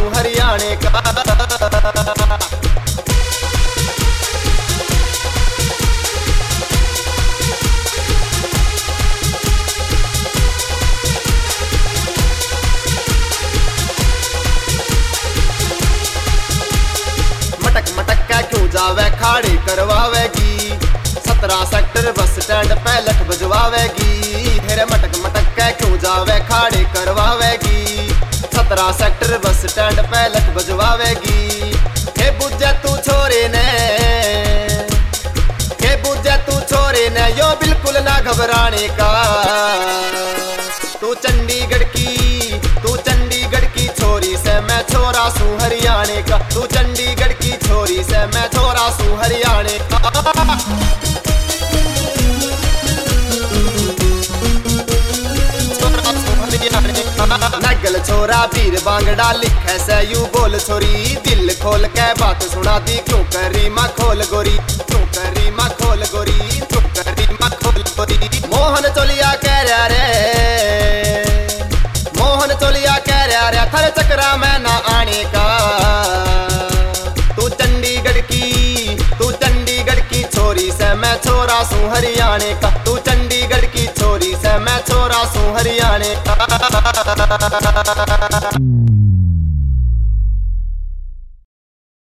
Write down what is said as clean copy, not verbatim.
सू हरियाणे का। मटक मटक के क्यों जावे खाड़े करवावेगी, 17 सेक्टर बस स्टैंड पे लठ बजवावेगी। फिर मटक मटक के क्यों जावे खाड़े करवावेगी, 17 सेक्टर बस स्टैंड पे लठ बजवावेगी। हे बुझे तू छोरे ने, हे बुझे तू छोरे ने यो बिल्कुल ना घबराने का। तू चंडीगढ़ की छोरी से मैं छोरा सू हरियाणे का। तू चंडीगढ़ की छोरी से मैं छोरा सू हरियाणे का। नगल छोरा वीर बांगड़ा लिखे से यू बोल छोरी, दिल खोल के बात सुना दी क्यों करी माँ खोल गोरी, क्यों करी माँ खोल गोरी, क्यों करी माँ खोल गोरी। मोहन चोलिया कह रहा रे, मोहन चोलिया कह रहा रे थर चक्रा में ना आने का। तू चंडीगढ़ की छोरी से मैं छोरा सू हरियाणे का। तू चंडीगढ़ की छोरी से मैं छोरा सू हरियाणे का।